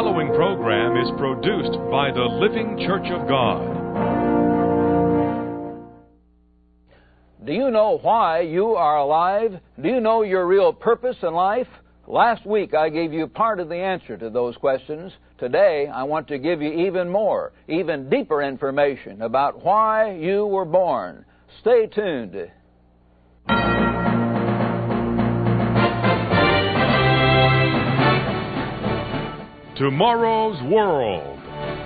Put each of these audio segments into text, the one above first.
following program is produced by the Living Church of God. Do you know why you are alive? Do you know your real purpose in life? Last week I gave you part of the answer to those questions. Today I want to give you even more, even deeper information about why you were born. Stay tuned. Tomorrow's World.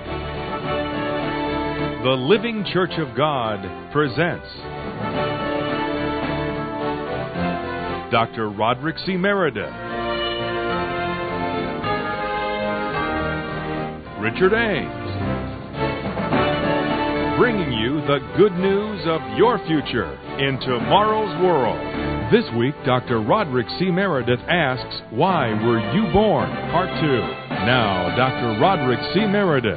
The Living Church of God presents Dr. Roderick C. Meredith, Richard Ames, bringing you the good news of your future in tomorrow's world. This week, Dr. Roderick C. Meredith asks, Why Were You Born? Part 2. Now, Dr. Roderick C. Meredith.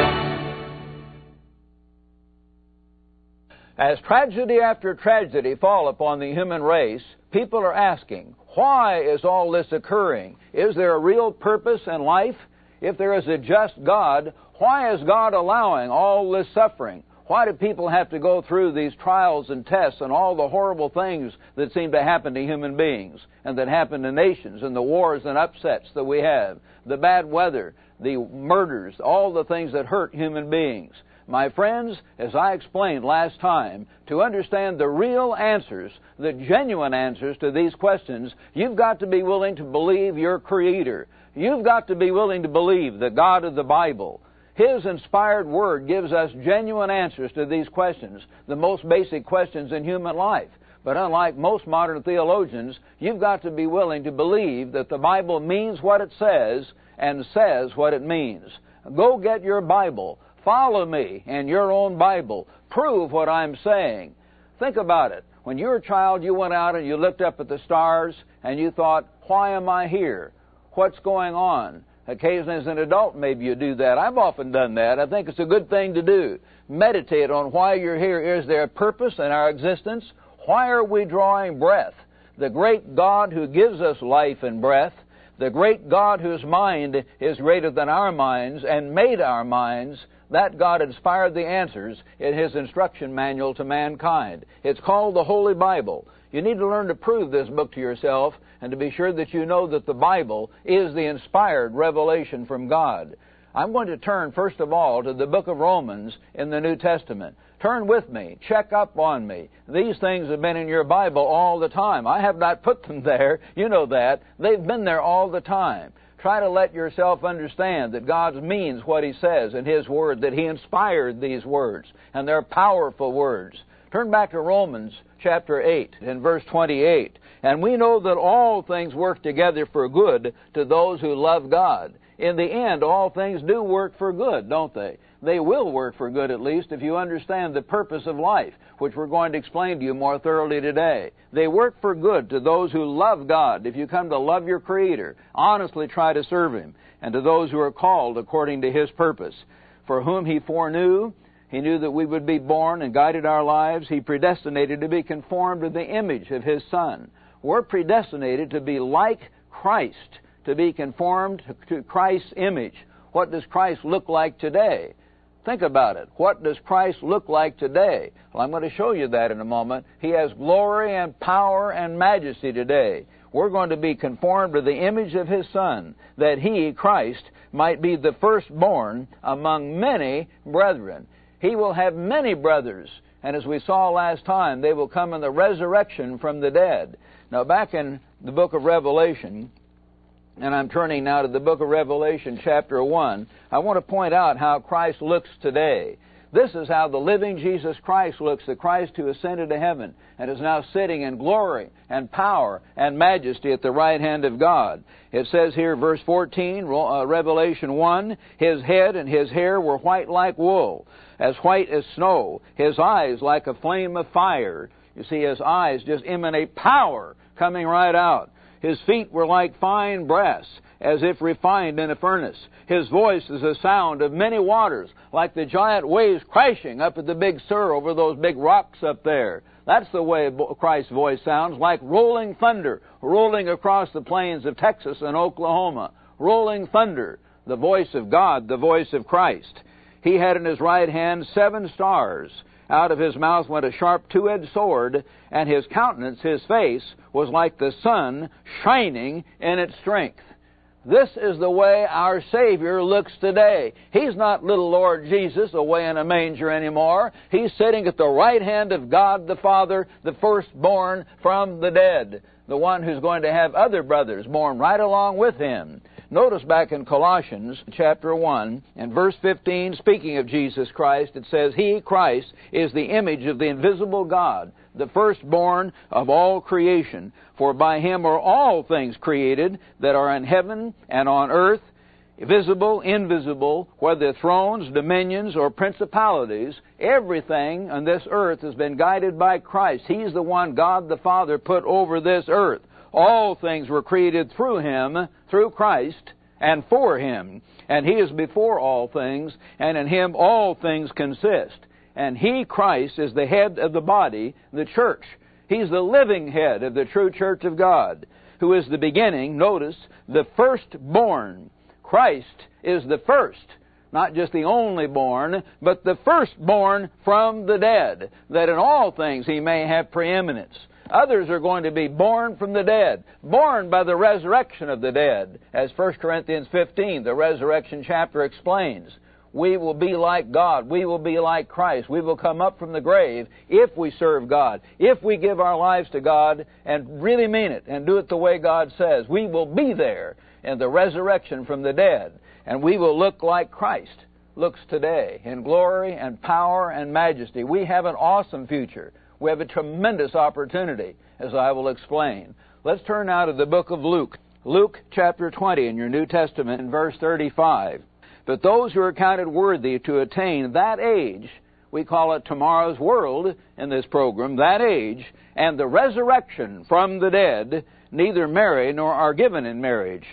As tragedy after tragedy fall upon the human race, people are asking, why is all this occurring? Is there a real purpose in life? If there is a just God, why is God allowing all this suffering? Why do people have to go through these trials and tests and all the horrible things that seem to happen to human beings and that happen to nations and the wars and upsets that we have, the bad weather, the murders, all the things that hurt human beings? My friends, as I explained last time, to understand the real answers, the genuine answers to these questions, you've got to be willing to believe your Creator. You've got to be willing to believe the God of the Bible. His inspired Word gives us genuine answers to these questions, the most basic questions in human life. But unlike most modern theologians, you've got to be willing to believe that the Bible means what it says and says what it means. Go get your Bible. Follow me in your own Bible. Prove what I'm saying. Think about it. When you were a child, you went out and you looked up at the stars and you thought, why am I here? What's going on? Occasionally as an adult, maybe you do that. I've often done that. I think it's a good thing to do. Meditate on why you're here. Is there a purpose in our existence? Why are we drawing breath? The great God who gives us life and breath, the great God whose mind is greater than our minds and made our minds, that God inspired the answers in His instruction manual to mankind. It's called the Holy Bible. You need to learn to prove this book to yourself and to be sure that you know that the Bible is the inspired revelation from God. I'm going to turn, first of all, to the book of Romans in the New Testament. Turn with me. Check up on me. These things have been in your Bible all the time. I have not put them there. You know that. They've been there all the time. Try to let yourself understand that God means what He says in His Word, that He inspired these words, and they're powerful words. Turn back to Romans chapter 8 and verse 28. And we know that all things work together for good to those who love God. In the end, all things do work for good, don't they? They will work for good, at least, if you understand the purpose of life, which we're going to explain to you more thoroughly today. They work for good to those who love God. If you come to love your Creator, honestly try to serve Him, and to those who are called according to His purpose. For whom He foreknew, He knew that we would be born and guided our lives. He predestinated to be conformed to the image of His Son. We're predestinated to be like Christ, to be conformed to Christ's image. What does Christ look like today? Think about it. What does Christ look like today? Well, I'm going to show you that in a moment. He has glory and power and majesty today. We're going to be conformed to the image of His Son, that He, Christ, might be the firstborn among many brethren. He will have many brothers, and as we saw last time, they will come in the resurrection from the dead. Now, back in the book of Revelation, and I'm turning now to the book of Revelation, chapter 1, I want to point out how Christ looks today. This is how the living Jesus Christ looks, the Christ who ascended to heaven and is now sitting in glory and power and majesty at the right hand of God. It says here, verse 14, Revelation 1, His head and His hair were white like wool, as white as snow, His eyes like a flame of fire. You see, His eyes just emanate power coming right out. His feet were like fine brass, as if refined in a furnace. His voice is a sound of many waters, like the giant waves crashing up at the Big Sur over those big rocks up there. That's the way Christ's voice sounds, like rolling thunder, rolling across the plains of Texas and Oklahoma. Rolling thunder. the voice of God, the voice of Christ. He had in his right hand 7 stars. Out of his mouth went a sharp two-edged sword, and his countenance, his face, was like the sun shining in its strength. This is the way our Savior looks today. He's not little Lord Jesus away in a manger anymore. He's sitting at the right hand of God the Father, the firstborn from the dead, the one who's going to have other brothers born right along with him. Notice back in Colossians chapter 1 and verse 15, speaking of Jesus Christ, it says, He, Christ, is the image of the invisible God, the firstborn of all creation. For by Him are all things created that are in heaven and on earth, visible, invisible, whether thrones, dominions, or principalities. Everything on this earth has been guided by Christ. He's the one God the Father put over this earth. All things were created through Him, through Christ, and for Him. And He is before all things, and in Him all things consist. And He, Christ, is the head of the body, the church. He's the living head of the true church of God, who is the beginning, notice, the firstborn. Christ is the first, not just the only born, but the firstborn from the dead, that in all things He may have preeminence. Others are going to be born from the dead, born by the resurrection of the dead. As 1 Corinthians 15, the resurrection chapter, explains, we will be like God. We will be like Christ. We will come up from the grave if we serve God. If we give our lives to God and really mean it and do it the way God says, we will be there in the resurrection from the dead. And we will look like Christ looks today in glory and power and majesty. We have an awesome future. We have a tremendous opportunity, as I will explain. Let's turn now to the book of Luke. Luke chapter 20 in your New Testament in verse 35. But those who are counted worthy to attain that age, we call it tomorrow's world in this program, that age, and the resurrection from the dead, neither marry nor are given in marriage,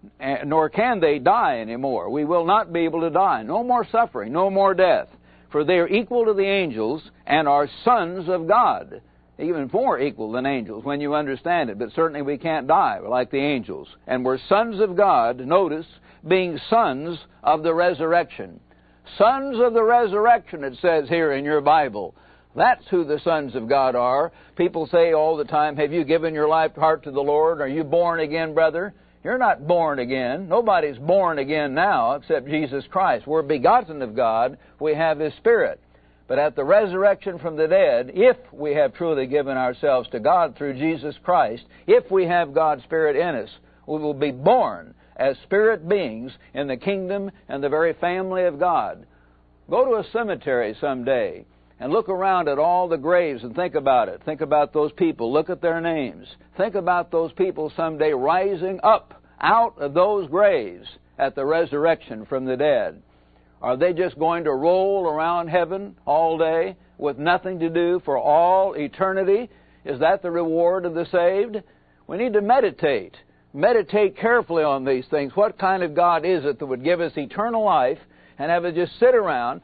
nor can they die anymore. We will not be able to die. No more suffering, no more death. For they are equal to the angels and are sons of God. Even more equal than angels when you understand it. But certainly we can't die like the angels. And we're sons of God, notice, being sons of the resurrection. Sons of the resurrection, it says here in your Bible. That's who the sons of God are. People say all the time, have you given your life heart to the Lord? Are you born again, brother? You're not born again. Nobody's born again now except Jesus Christ. We're begotten of God. We have His Spirit. But at the resurrection from the dead, if we have truly given ourselves to God through Jesus Christ, if we have God's Spirit in us, we will be born as spirit beings in the kingdom and the very family of God. Go to a cemetery someday and look around at all the graves and think about it. Think about those people. Look at their names. Think about those people someday rising up out of those graves at the resurrection from the dead. Are they just going to roll around heaven all day with nothing to do for all eternity? Is that the reward of the saved? We need to meditate. Meditate carefully on these things. What kind of God is it that would give us eternal life and have us just sit around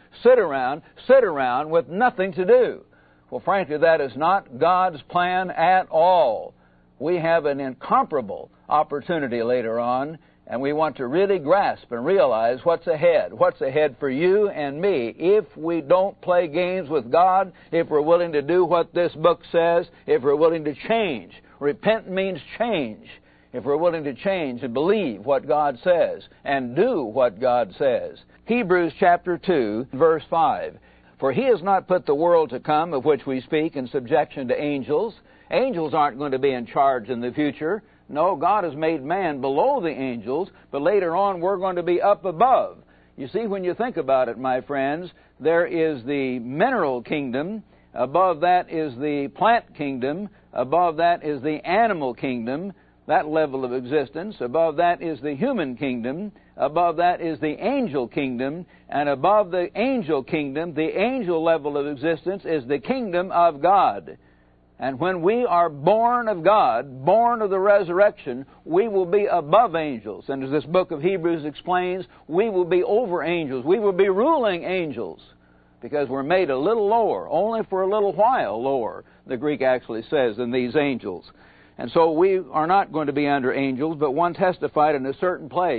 with nothing to do? Well, frankly, that is not God's plan at all. We have an incomparable opportunity later on, and we want to really grasp and realize what's ahead. What's ahead for you and me if we don't play games with God, if we're willing to do what this book says, if we're willing to change. Repent means change. If we're willing to change and believe what God says and do what God says. Hebrews chapter 2, verse 5. For He has not put the world to come, of which we speak, in subjection to angels. Angels aren't going to be in charge in the future. No, God has made man below the angels, but later on we're going to be up above. You see, when you think about it, my friends, there is the mineral kingdom. Above that is the plant kingdom. Above that is the animal kingdom. That level of existence. Above that is the human kingdom. Above that is the angel kingdom. And above the angel kingdom, the angel level of existence, is the kingdom of God. And when we are born of God, born of the resurrection, we will be above angels. And as this book of Hebrews explains, we will be over angels. We will be ruling angels. Because we're made a little lower, only for a little while lower, the Greek actually says, than these angels. And so we are not going to be under angels, but one testified in a certain place,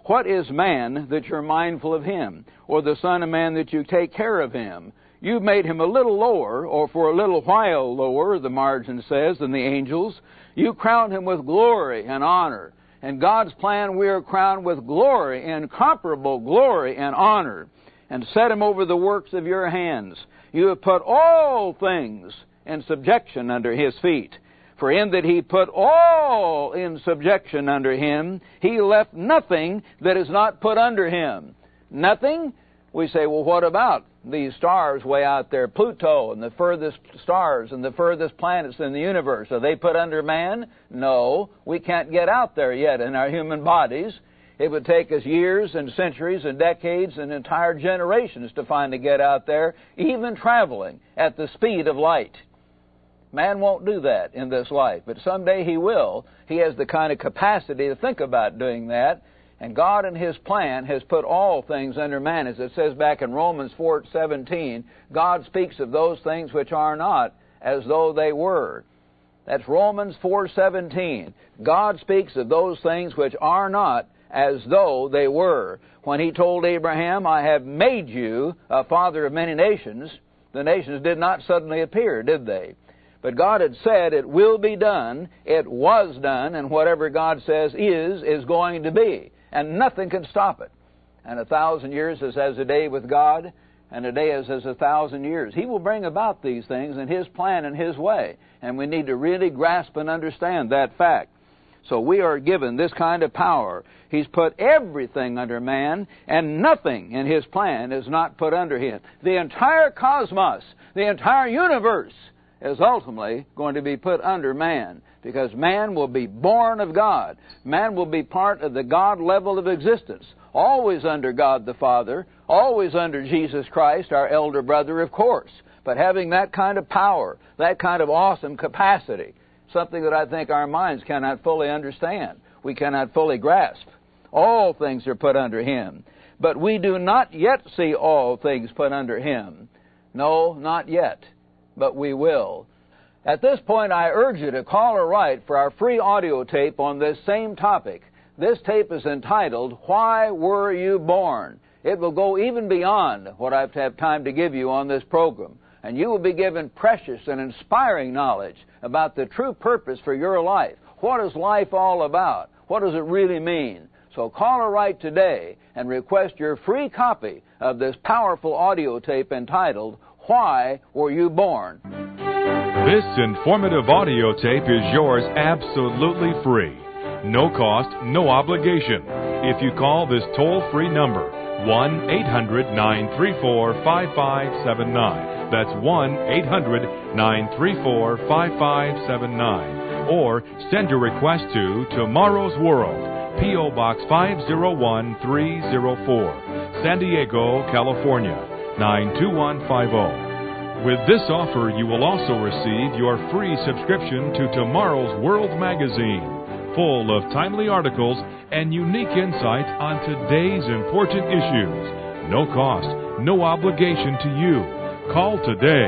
What is man that you're mindful of him, or the Son of Man that you take care of him? You've made him a little lower, or for a little while lower, the margin says, than the angels. You crowned him with glory and honor. In God's plan, we are crowned with glory, incomparable glory and honor, and set him over the works of your hands. You have put all things in subjection under his feet. For in that he put all in subjection under him, he left nothing that is not put under him. Nothing? We say, well, what about these stars way out there, Pluto and the furthest stars and the furthest planets in the universe? Are they put under man? No, we can't get out there yet in our human bodies. It would take us years and centuries and decades and entire generations to finally get out there, even traveling at the speed of light. Man won't do that in this life, but someday he will. He has the kind of capacity to think about doing that. And God in his plan has put all things under man. As it says back in Romans 4:17, God speaks of those things which are not as though they were. That's Romans 4:17. God speaks of those things which are not as though they were. When he told Abraham, I have made you a father of many nations, the nations did not suddenly appear, did they? But God had said it will be done, it was done, and whatever God says is going to be. And nothing can stop it. And 1,000 years is as a day with God, and a day is as 1,000 years. He will bring about these things in his plan and his way. And we need to really grasp and understand that fact. So we are given this kind of power. He's put everything under man, and nothing in his plan is not put under him. The entire cosmos, the entire universe, is ultimately going to be put under man, because man will be born of God. Man will be part of the God level of existence, always under God the Father, always under Jesus Christ, our elder brother, of course, but having that kind of power, that kind of awesome capacity, something that I think our minds cannot fully understand, we cannot fully grasp. All things are put under him, but we do not yet see all things put under him. No, not yet. But we will. At this point, I urge you to call or write for our free audio tape on this same topic. This tape is entitled, Why Were You Born? It will go even beyond what I've had time to give you on this program. And you will be given precious and inspiring knowledge about the true purpose for your life. What is life all about? What does it really mean? So call or write today and request your free copy of this powerful audio tape entitled, Why Were You Born? This informative audio tape is yours absolutely free. No cost, no obligation. If you call this toll-free number, 1-800-934-5579. That's 1-800-934-5579. Or send your request to Tomorrow's World, P.O. Box 501304, San Diego, California, 92150. With this offer, you will also receive your free subscription to Tomorrow's World magazine, full of timely articles and unique insights on today's important issues. No cost, no obligation to you. Call today.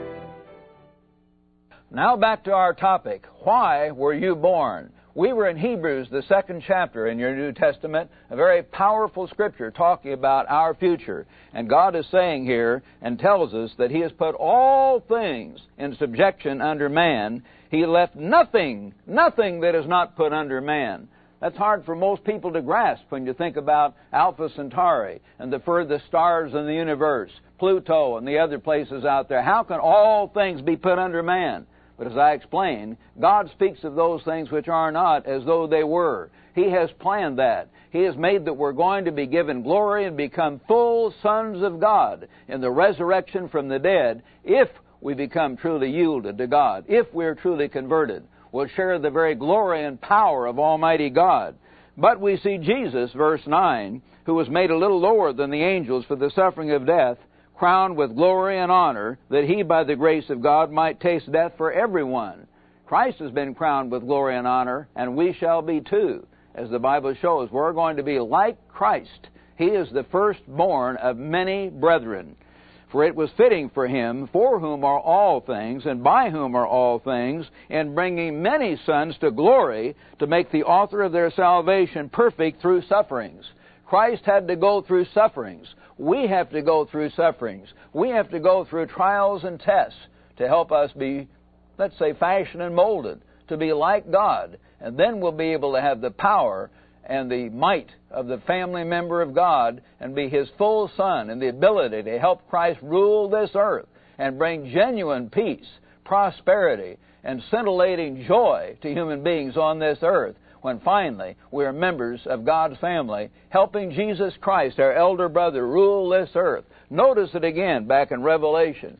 Now back to our topic. Why were you born? We were in Hebrews, the 2nd chapter in your New Testament, a very powerful scripture talking about our future. And God is saying here and tells us that he has put all things in subjection under man. He left nothing that is not put under man. That's hard for most people to grasp when you think about Alpha Centauri and the furthest stars in the universe, Pluto and the other places out there. How can all things be put under man? But as I explained, God speaks of those things which are not as though they were. He has planned that. He has made that we're going to be given glory and become full sons of God in the resurrection from the dead if we become truly yielded to God, if we're truly converted. We'll share the very glory and power of Almighty God. But we see Jesus, verse 9, who was made a little lower than the angels for the suffering of death, crowned with glory and honor, that he, by the grace of God, might taste death for everyone. Christ has been crowned with glory and honor, and we shall be too. As the Bible shows, we're going to be like Christ. He is the firstborn of many brethren. For it was fitting for him, for whom are all things, and by whom are all things, in bringing many sons to glory, to make the author of their salvation perfect through sufferings. Christ had to go through sufferings. We have to go through sufferings. We have to go through trials and tests to help us be, let's say, fashioned and molded to be like God. And then we'll be able to have the power and the might of the family member of God and be His full son, and the ability to help Christ rule this earth and bring genuine peace, prosperity, and scintillating joy to human beings on this earth, when finally we are members of God's family, helping Jesus Christ, our elder brother, rule this earth. Notice it again back in Revelation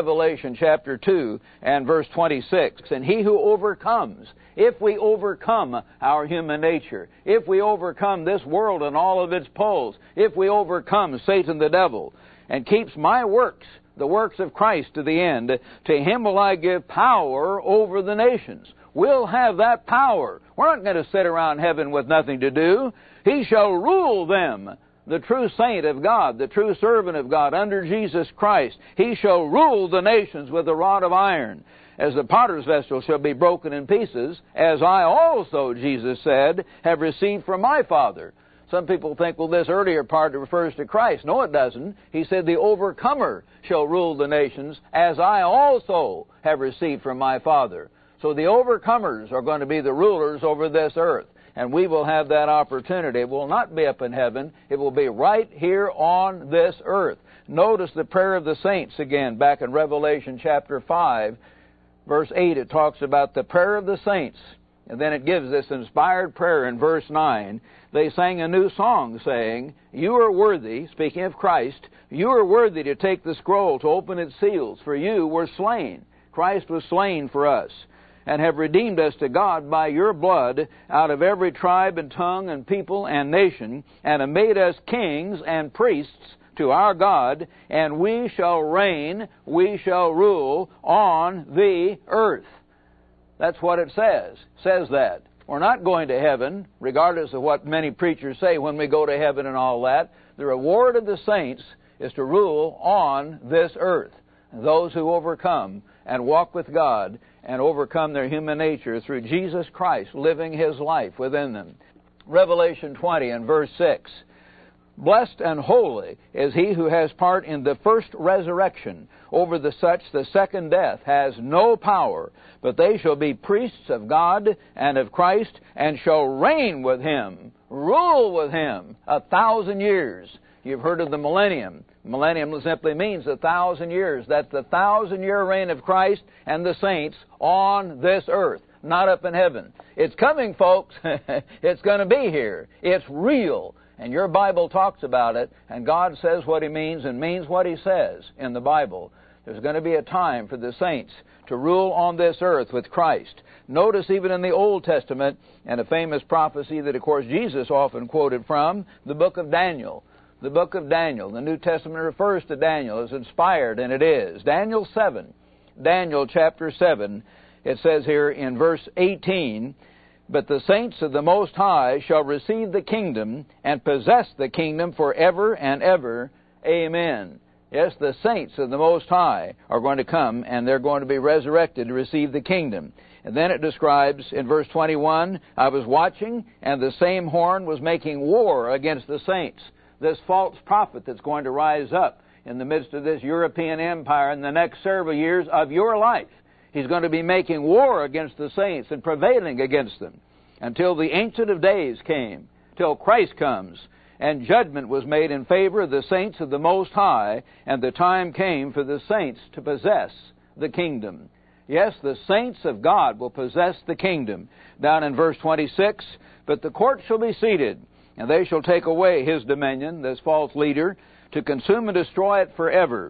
chapter 2 and verse 26. And he who overcomes, if we overcome our human nature, if we overcome this world and all of its pulls, if we overcome Satan the devil, and keeps my works, the works of Christ, to the end, to him will I give power over the nations. We'll have that power. We're not going to sit around heaven with nothing to do. He shall rule them. The true saint of God, the true servant of God, under Jesus Christ, he shall rule the nations with a rod of iron. As the potter's vessel shall be broken in pieces, as I also, Jesus said, have received from my Father. Some people think, well, this earlier part refers to Christ. No, it doesn't. He said, the overcomer shall rule the nations, as I also have received from my Father. So the overcomers are going to be the rulers over this earth. And we will have that opportunity. It will not be up in heaven. It will be right here on this earth. Notice the prayer of the saints again, back in Revelation chapter 5, verse 8. It talks about the prayer of the saints. And then it gives this inspired prayer in verse 9. They sang a new song saying, you are worthy, speaking of Christ, you are worthy to take the scroll, to open its seals, for you were slain. Christ was slain for us, and have redeemed us to God by your blood out of every tribe and tongue and people and nation, and have made us kings and priests to our God, and we shall reign, we shall rule on the earth. That's what it says. It says that. We're not going to heaven, regardless of what many preachers say when we go to heaven and all that. The reward of the saints is to rule on this earth. Those who overcome and walk with God and overcome their human nature through Jesus Christ living His life within them. Revelation 20 and verse 6. Blessed and holy is he who has part in the first resurrection. Over the second death has no power, but they shall be priests of God and of Christ, and shall reign with Him, rule with Him 1,000 years. You've heard of the millennium. Millennium simply means 1,000 years. That's the 1,000-year reign of Christ and the saints on this earth, not up in heaven. It's coming, folks. It's going to be here. It's real. And your Bible talks about it, and God says what He means and means what He says in the Bible. There's going to be a time for the saints to rule on this earth with Christ. Notice even in the Old Testament, and a famous prophecy that, of course, Jesus often quoted from, the book of Daniel. The book of Daniel. The New Testament refers to Daniel as inspired, and it is. Daniel 7. Daniel chapter 7. It says here in verse 18, but the saints of the Most High shall receive the kingdom and possess the kingdom forever and ever. Amen. Yes, the saints of the Most High are going to come, and they're going to be resurrected to receive the kingdom. And then it describes in verse 21, I was watching, and the same horn was making war against the saints. This false prophet that's going to rise up in the midst of this European empire in the next several years of your life. He's going to be making war against the saints and prevailing against them until the Ancient of Days came, till Christ comes, and judgment was made in favor of the saints of the Most High, and the time came for the saints to possess the kingdom. Yes, the saints of God will possess the kingdom. Down in verse 26, but the court shall be seated, and they shall take away his dominion, this false leader, to consume and destroy it forever.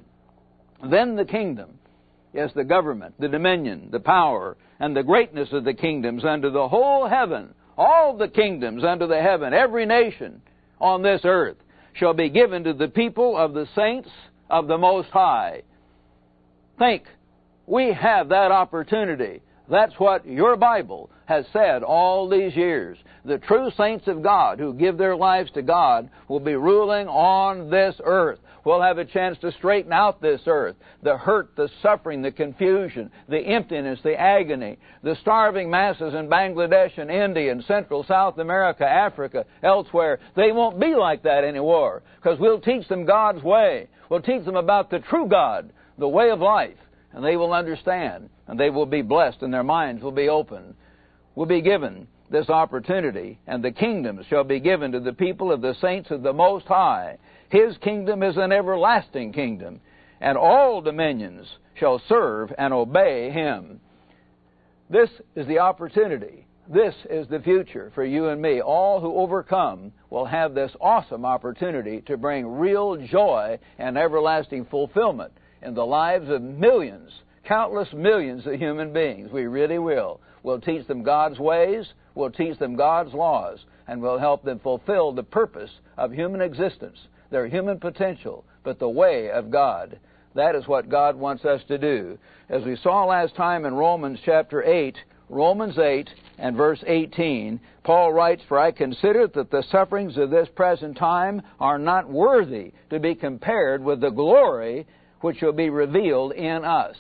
Then the kingdom, yes, the government, the dominion, the power, and the greatness of the kingdoms under the whole heaven, all the kingdoms under the heaven, every nation on this earth, shall be given to the people of the saints of the Most High. Think, we have that opportunity. That's what your Bible has said all these years. The true saints of God who give their lives to God will be ruling on this earth. We'll have a chance to straighten out this earth. The hurt, the suffering, the confusion, the emptiness, the agony, the starving masses in Bangladesh and India and Central South America, Africa, elsewhere. They won't be like that anymore, because we'll teach them God's way. We'll teach them about the true God, the way of life, and they will understand, and they will be blessed, and their minds will be open. Will be given this opportunity, and the kingdom shall be given to the people of the saints of the Most High. His kingdom is an everlasting kingdom, and all dominions shall serve and obey Him. This is the opportunity. This is the future for you and me. All who overcome will have this awesome opportunity to bring real joy and everlasting fulfillment in the lives of millions, countless millions of human beings. We really will. We'll teach them God's ways, we'll teach them God's laws, and we'll help them fulfill the purpose of human existence, their human potential, but the way of God. That is what God wants us to do. As we saw last time in Romans chapter 8, Romans 8 and verse 18, Paul writes, "For I consider that the sufferings of this present time are not worthy to be compared with the glory which will be revealed in us."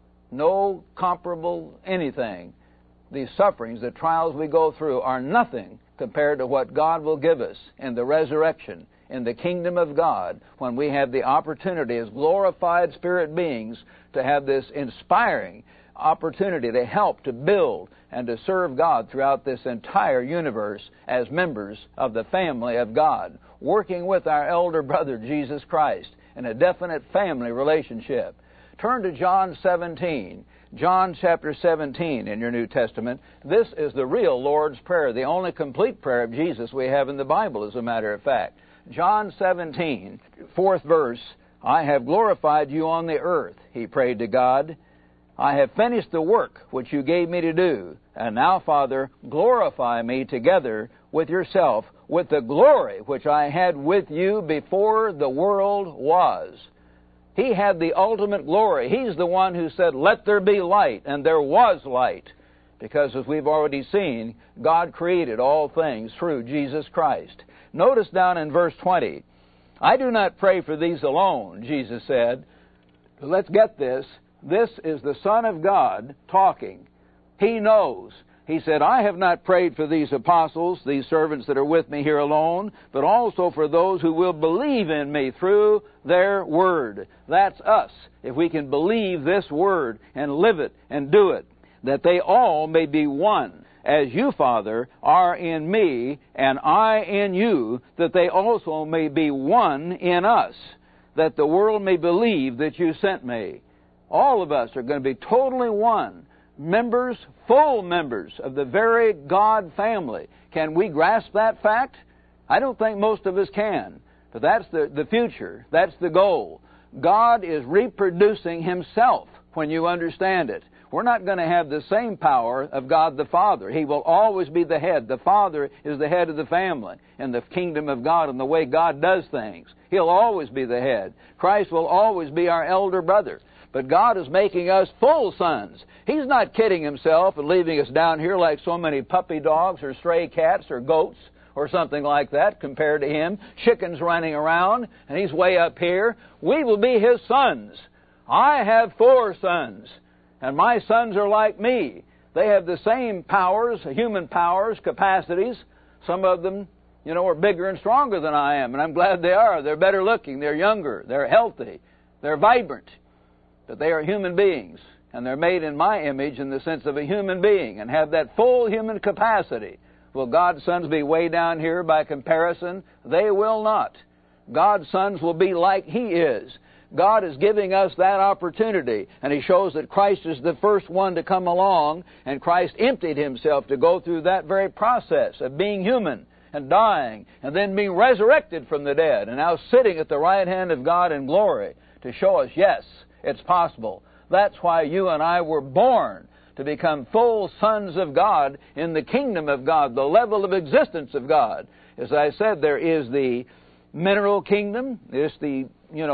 No comparable anything. These sufferings, the trials we go through, are nothing compared to what God will give us in the resurrection, in the kingdom of God, when we have the opportunity as glorified spirit beings to have this inspiring opportunity to help to build and to serve God throughout this entire universe as members of the family of God, working with our elder brother Jesus Christ in a definite family relationship. Turn to John 17. John chapter 17 in your New Testament. This is the real Lord's Prayer, the only complete prayer of Jesus we have in the Bible, as a matter of fact. John 17, 4th verse, "I have glorified you on the earth," he prayed to God. "I have finished the work which you gave me to do. And now, Father, glorify me together with yourself, with the glory which I had with you before the world was." He had the ultimate glory. He's the one who said, "Let there be light," and there was light. Because, as we've already seen, God created all things through Jesus Christ. Notice down in verse 20, "I do not pray for these alone," Jesus said. Let's get this. This is the Son of God talking. He knows. He said, "I have not prayed for these apostles, these servants that are with me here alone, but also for those who will believe in me through their word." That's us, if we can believe this word and live it and do it. "That they all may be one, as you, Father, are in me, and I in you, that they also may be one in us, that the world may believe that you sent me." All of us are going to be totally one. Members, full members of the very God family. Can we grasp that fact? I don't think most of us can. But that's the future. That's the goal. God is reproducing Himself when you understand it. We're not going to have the same power of God the Father. He will always be the head. The Father is the head of the family in the kingdom of God and the way God does things. He'll always be the head. Christ will always be our elder brother. But God is making us full sons. He's not kidding Himself and leaving us down here like so many puppy dogs or stray cats or goats or something like that compared to Him. Chickens running around, and He's way up here. We will be His sons. I have 4 sons, and my sons are like me. They have the same powers, human powers, capacities. Some of them, are bigger and stronger than I am, and I'm glad they are. They're better looking, they're younger, they're healthy, they're vibrant. But they are human beings, and they're made in my image in the sense of a human being and have that full human capacity. Will God's sons be way down here by comparison? They will not. God's sons will be like He is. God is giving us that opportunity, and He shows that Christ is the first one to come along, and Christ emptied Himself to go through that very process of being human and dying and then being resurrected from the dead and now sitting at the right hand of God in glory to show us, yes, it's possible. That's why you and I were born, to become full sons of God in the kingdom of God, the level of existence of God. As I said, there is the mineral kingdom. It's the,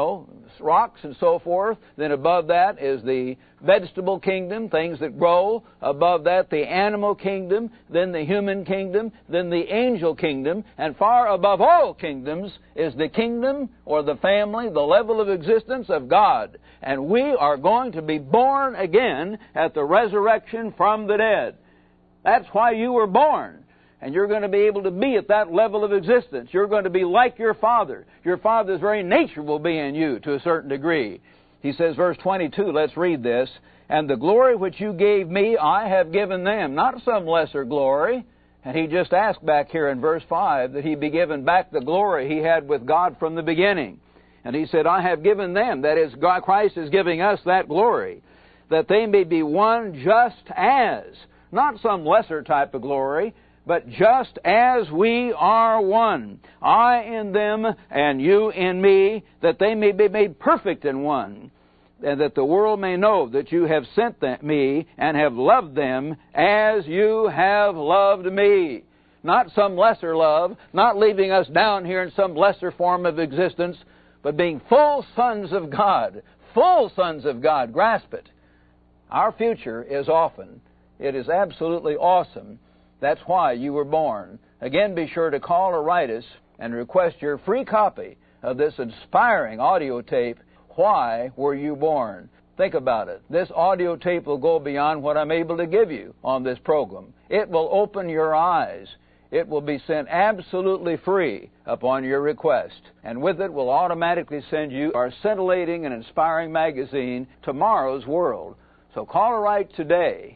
rocks and so forth. Then above that is the vegetable kingdom, things that grow. Above that, the animal kingdom, then the human kingdom, then the angel kingdom, and far above all kingdoms is the kingdom or the family, the level of existence of God. And we are going to be born again at the resurrection from the dead. That's why you were born. And you're going to be able to be at that level of existence. You're going to be like your Father. Your Father's very nature will be in you to a certain degree. He says, verse 22, let's read this. And the glory which you gave me, I have given them. Not some lesser glory. And he just asked back here in verse 5 that he be given back the glory he had with God from the beginning. And he said, I have given them. That is, God, Christ is giving us that glory. That they may be one just as. Not some lesser type of glory, but just as we are one, I in them and you in me, that they may be made perfect in one, and that the world may know that you have sent me and have loved them as you have loved me. Not some lesser love, not leaving us down here in some lesser form of existence, but being full sons of God. Full sons of God. Grasp it. Our future is often. It is absolutely awesome. That's why you were born. Again, be sure to call or write us and request your free copy of this inspiring audio tape, Why Were You Born? Think about it. This audio tape will go beyond what I'm able to give you on this program. It will open your eyes. It will be sent absolutely free upon your request. And with it, we'll automatically send you our scintillating and inspiring magazine, Tomorrow's World. So call or write today.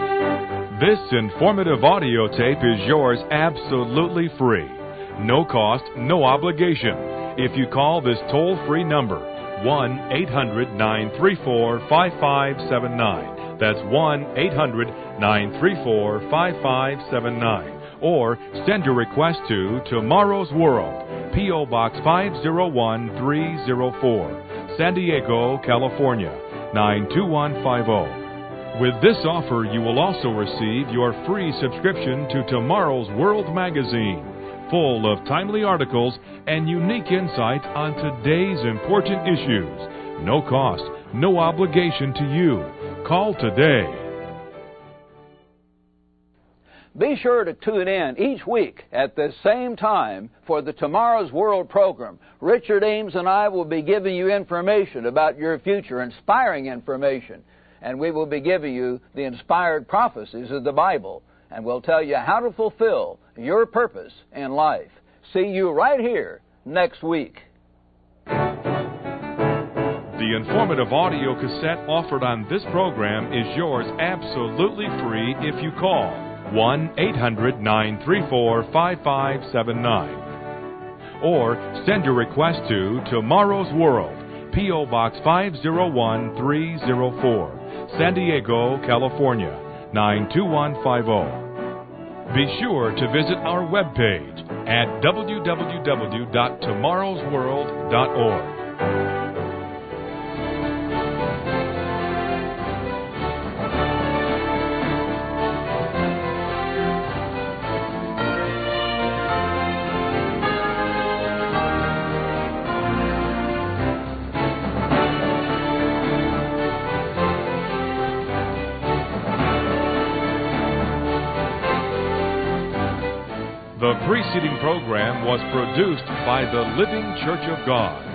This informative audio tape is yours absolutely free. No cost, no obligation. If you call this toll-free number, 1-800-934-5579. That's 1-800-934-5579. Or send your request to Tomorrow's World, P.O. Box 501304, San Diego, California, 92150. With this offer, you will also receive your free subscription to Tomorrow's World magazine, full of timely articles and unique insight on today's important issues. No cost, no obligation to you. Call today. Be sure to tune in each week at the same time for the Tomorrow's World program. Richard Ames and I will be giving you information about your future, inspiring information. And we will be giving you the inspired prophecies of the Bible. And we'll tell you how to fulfill your purpose in life. See you right here next week. The informative audio cassette offered on this program is yours absolutely free if you call 1-800-934-5579. Or send your request to Tomorrow's World, P.O. Box 501304. San Diego, California, 92150. Be sure to visit our webpage at www.tomorrowsworld.org. The preceding program was produced by the Living Church of God.